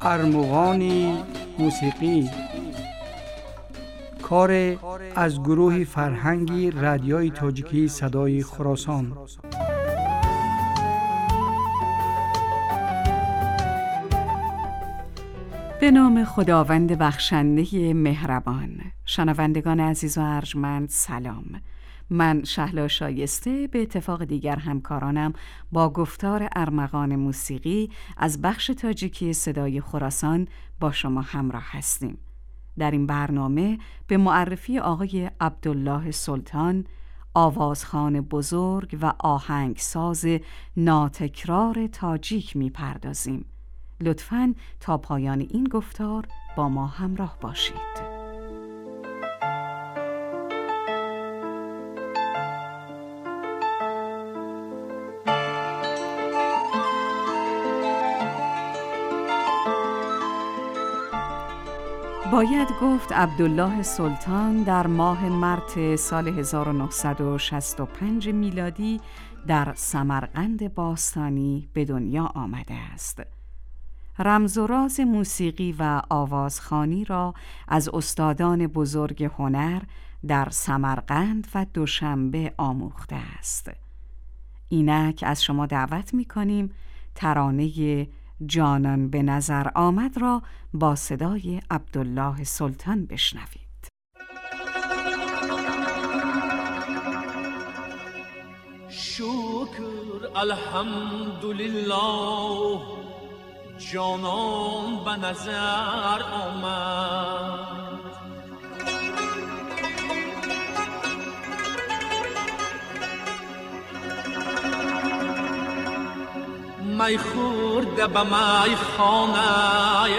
ارمغان موسیقی، کار از گروه فرهنگی رادیوی تاجیکی صدای خراسان. به نام خداوند بخشنده مهربان. شنوندگان عزیز و ارجمند سلام. من شهلا شایسته به اتفاق دیگر همکارانم با گفتار ارمغان موسیقی از بخش تاجیکی صدای خراسان با شما همراه هستیم. در این برنامه به معرفی آقای عبدالله سلطان، آوازخوان بزرگ و آهنگساز ناتکرار تاجیک می‌پردازیم. لطفاً تا پایان این گفتار با ما همراه باشید. باید گفت عبدالله سلطان در ماه مارس سال 1965 میلادی در سمرقند باستانی به دنیا آمده است. رمز و راز موسیقی و آوازخوانی را از استادان بزرگ هنر در سمرقند و دوشنبه آموخته است. اینک از شما دعوت می‌کنیم ترانه جانان به نظر آمد را با صدای عبدالله سلطان بشنوید. شکر الحمدلله جانان به نظر آمد، می خورده به می خانه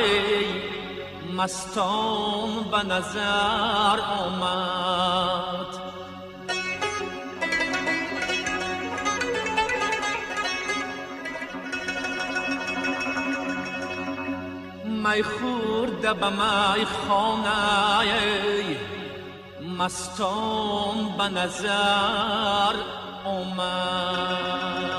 مستان به نظر آمد. می خورده به می خانه مستان به نظر آمد.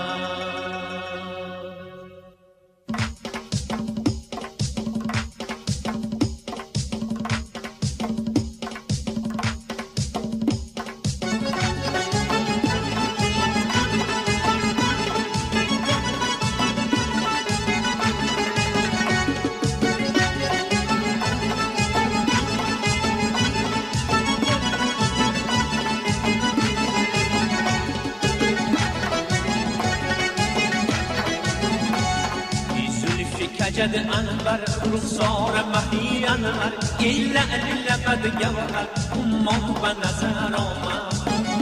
جد انور رخسار مهی انور ای لعل لبد گوهر امان به نظر آمد.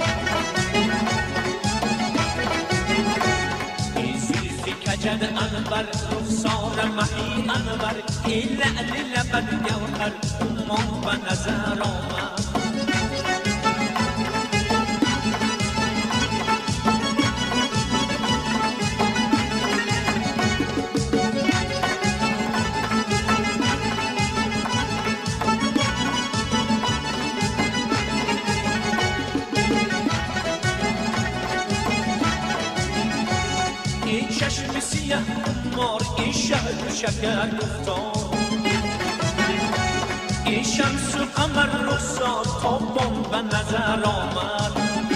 ای زلفی کجد انور رخسار مهی انور ای لعل لبد گوهر امان به نظر آمد. چشم سیه مار این شهد شکر گفتار این شمس و قمر رخسار تابان به نظر آمد.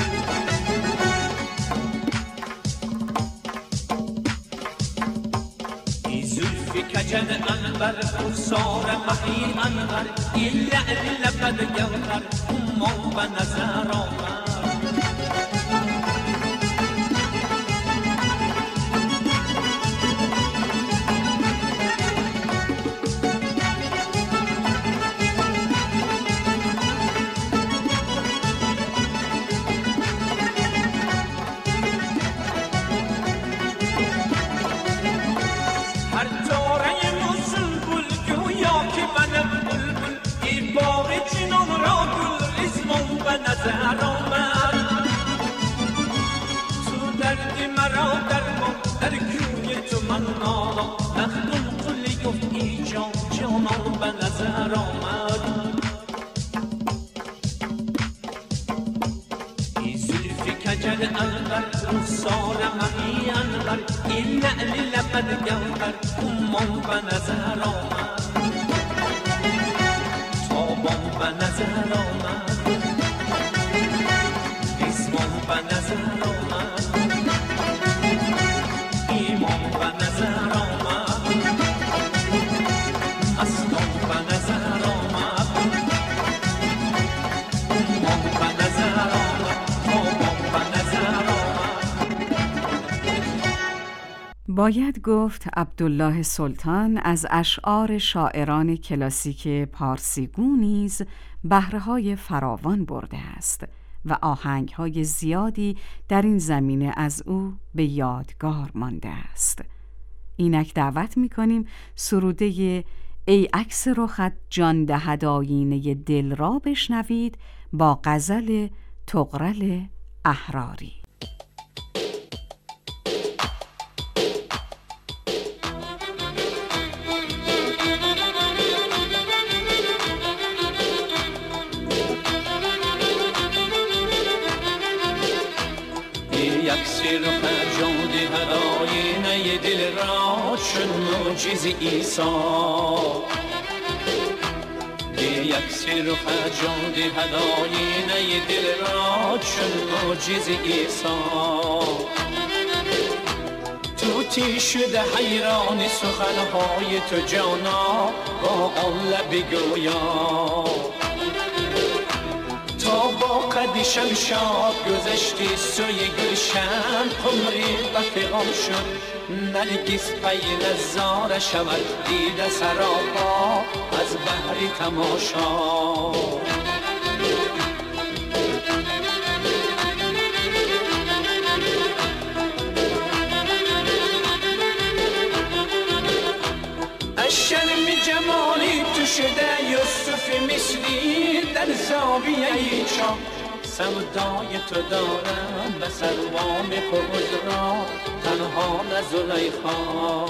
این زلفی کجد انور رخسار مهی انور این لعل لبد گوهر امان به نظر آمد. نظر آمد. کچل انقر رخسار مهی انقر این لعل لبد گوهر کمان به نظر آمد تابان به نظر آمد ریسمان به نظر آمد ایمان به نظر آمد مستان به نظر آمد کمان به نظر آمد تابان به نظر آمد. باید گفت عبدالله سلطان از اشعار شاعران کلاسیک پارسیگو نیز بهره‌های فراوان برده است و آهنگ‌های زیادی در این زمینه از او به یادگار مانده است. اینک دعوت می‌کنیم سروده ای عکس رخت جان دهد آیینه دل را بشنوید با غزل طغرل احراری. عکس رخ جان دهد آینه دل را چون معجز عیسی عکس رخ جان دهد آینه دل را چون معجز عیسی طوطی شده حیران سخنهای تو جانا با آن لب گویا تا با قد شمشاد گذشتی سوی گلشن قمری و پیغام شد نرگس پی نظاره شود دیده سراپا از بحر تماشا از شرم جمالی تو شده یوسف مصری در زاویه چاه سودای تو دارم به سروان پوز را تنها نه زلیخا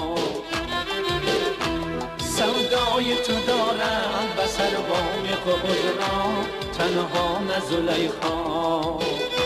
سودای تو دارم به سروان پوز را تنها نه زلیخا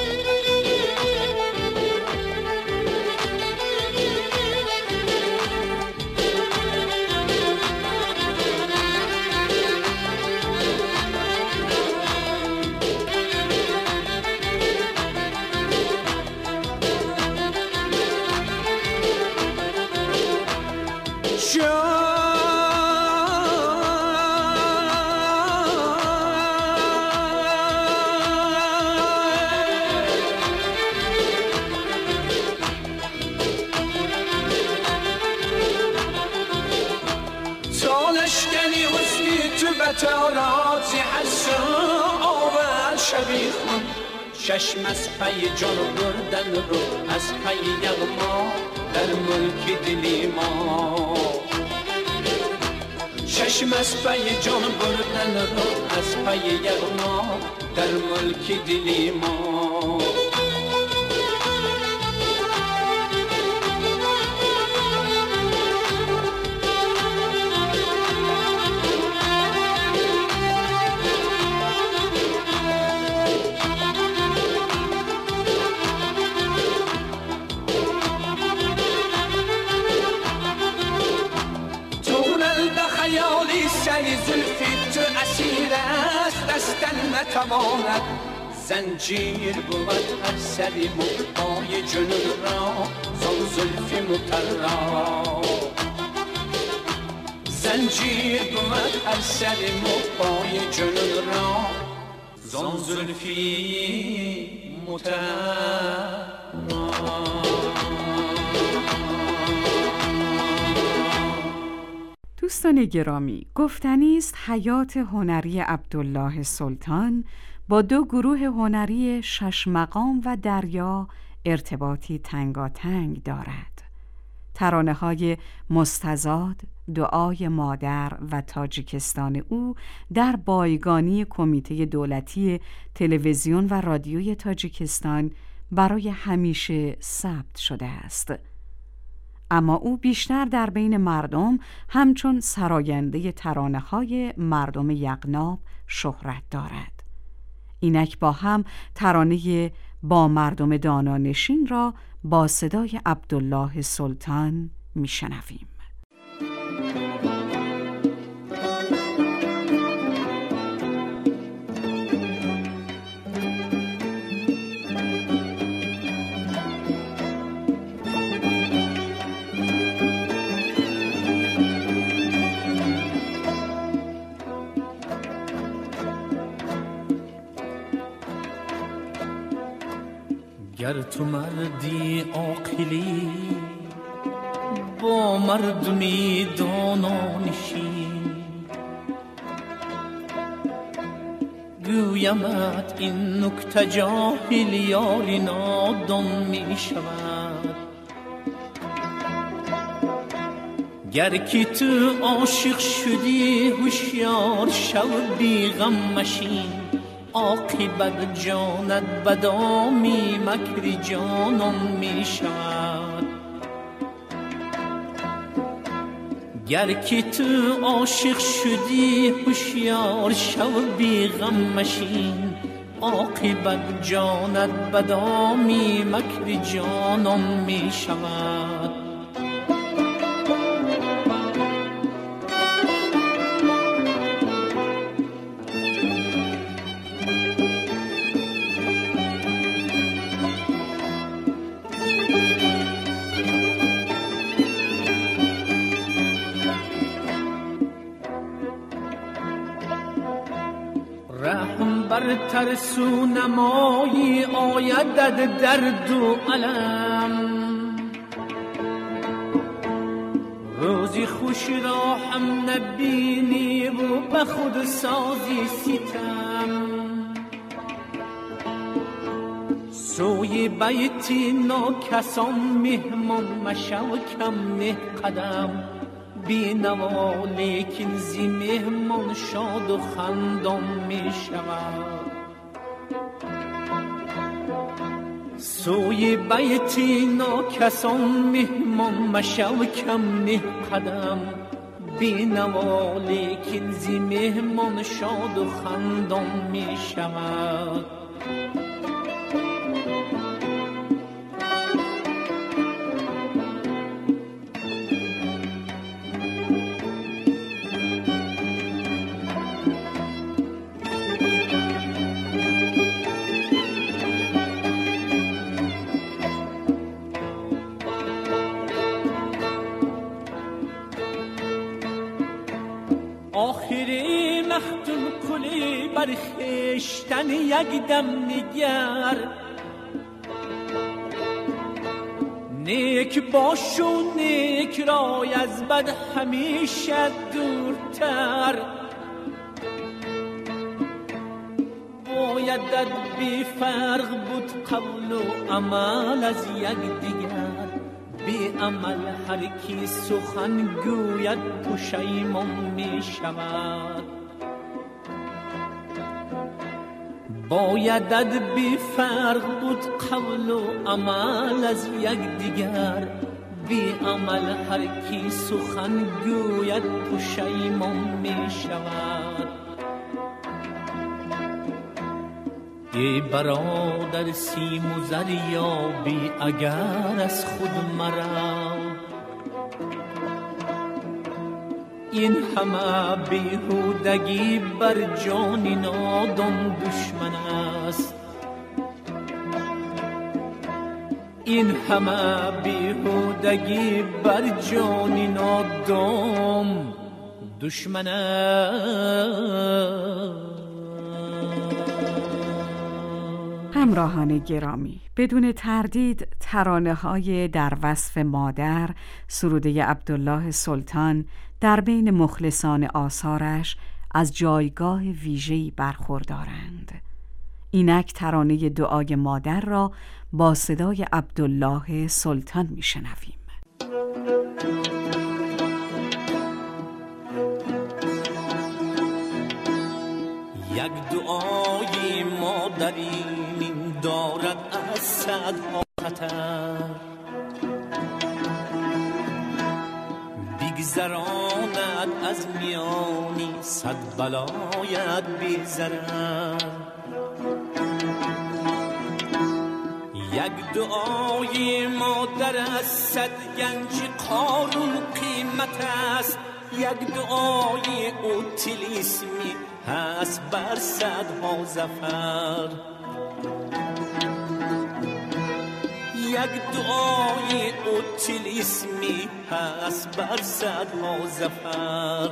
تارات حسن آور شبیخون چشم از پی جان بردن رو از پی یغما در ملک دلی ما چشم از پی جان بردن رو از پی یغما در ملک دلی ما زلفی تو اسیر است دستن نتواند زنجیر بود هر سری مقبای جنون را زان زلفی مطرا زنجیر بود هر سری مقبای جنون را زان زلفی مطرا. دوستان گرامی، گفتنی است حیات هنری عبدالله سلطان با دو گروه هنری شش مقام و دریا ارتباطی تنگاتنگ دارد. ترانه‌های مستزاد، دعای مادر و تاجیکستان او در بایگانی کمیته دولتی تلویزیون و رادیوی تاجیکستان برای همیشه ثبت شده است. اما او بیشتر در بین مردم همچون سراینده ترانه‌های مردم یغناب شهرت دارد. اینک با هم ترانه با مردم دانانشین را با صدای عبدالله سلطان میشنویم. گر تو مردی عاقلی با مردمی دانانشین، گویمت این نکته جاهل یاری نادان می شود. گر که تو عاشق شدی هوشیار شو بی غم مشین، عاقبت جانت بدامی مکر جانان می شود. گر که تو عاشق شدی هوشیار شو بی غم مشین، عاقبت جانت بدامی مکر جانان می شود. رحم بر ترسو نمایی آیدد درد و علم، روزی خوش را هم نبینی و به خود سازی ستم. سوی بیتی ناکسان مهمان مشو کم نه قدم، بی نوا لیکن زی مهمان شاد و خندان می شود. سوی بیتی ناکسان مهمان مشو کم نه قدم، بی نوا لیکن زی مهمان شاد و خندان می شود. آخری مختون کلی برخشتن یک دم نگر، نیک باش و نیک رای از بد همیشه دورتر. بایدت بی فرق بود قول و عمل از یک دیگر، بی عمل هر کی سخن گوید پشیمان می شود. بایدت بی فرق بود قول و عمل از یک دیگر، بی عمل هر کی سخن گوید پشیمان می شود. ای برادر سیم و زر یابی اگر از خود مرا، این همه بیهودگی بر جان نادان دشمن است. این همه بیهودگی بر جان نادان دشمن است. همراهان گرامی، بدون تردید ترانه‌های در وصف مادر سروده عبدالله سلطان در بین مخلصان آثارش از جایگاه ویژه‌ای برخوردارند. اینک ترانه دعای مادر را با صدای عبدالله سلطان میشنویم. یک دعای مادری دارد از صدها خطر، بگذراند از میانی صد بلایت بی ضرر. یک دعای مادر از 100 گنج قارون قیمت است، یک دعای او طلسمی هست بر 100ها ظفر. یک دعای او طلسمی هست بر 100ها ظفر.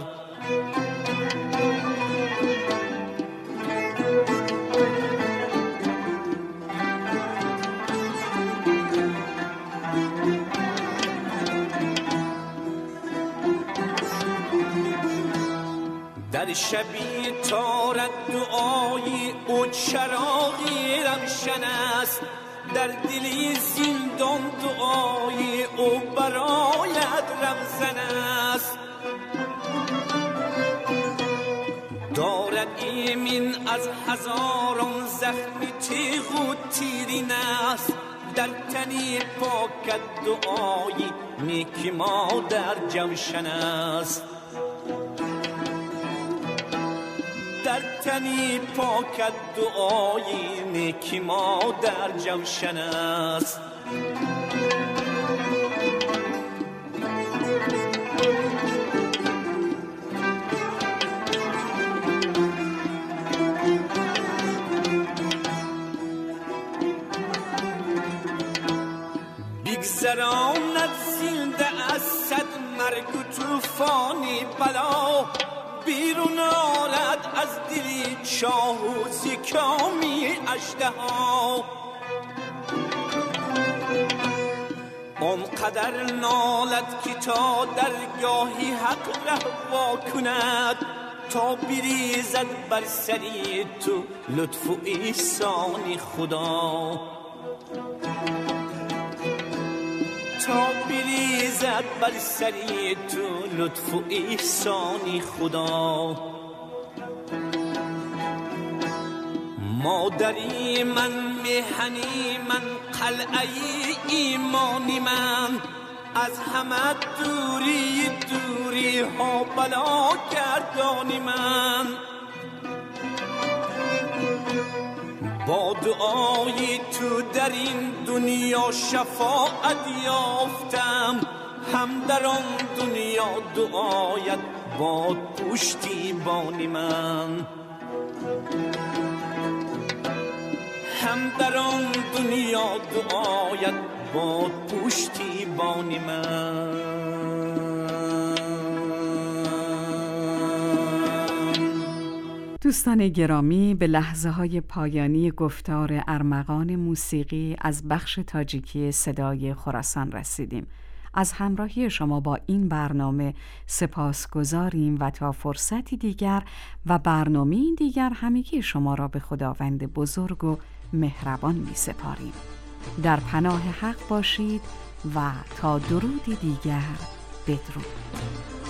در شبی تارد دعای او چراغی روشن است، در دلی زندان دعای او برایت رمزن است. دارد ایمن از هزاران زخم تیغ و تیرین است، در تنی پاکت دعای نیک مادر جوشن است. در تنی پاکت دعای نیک مادر جوشن است. بگذراند زنده از 100 مرگ و طوفانی بلا، بیرون آرد از دلی چاه و زکامی اژدها. آنقدر نالد که تا درگاهی حق رها کند، تا بریزد بر سری تو لطف و احسان خدا. تا بریزد بر سری تو لطف و احسان خدا. مادری من، مهنی من، قلعه ایمانی من، از همه دوری دوری ها بلا گردانی من. با دعای تو در این دنیا شفاعت یافتم، هم در آن دنیا دعایت باد پشتیبانی من. هم در آن دنیا دعایت باد پشتیبانی من. دوستان گرامی، به لحظه های پایانی گفتار ارمغان موسیقی از بخش تاجیکی صدای خراسان رسیدیم. از همراهی شما با این برنامه سپاسگزاریم و تا فرصتی دیگر و برنامه‌ای دیگر همگی شما را به خداوند بزرگ و مهربان می سپاریم. در پناه حق باشید و تا درودی دیگر بدرود.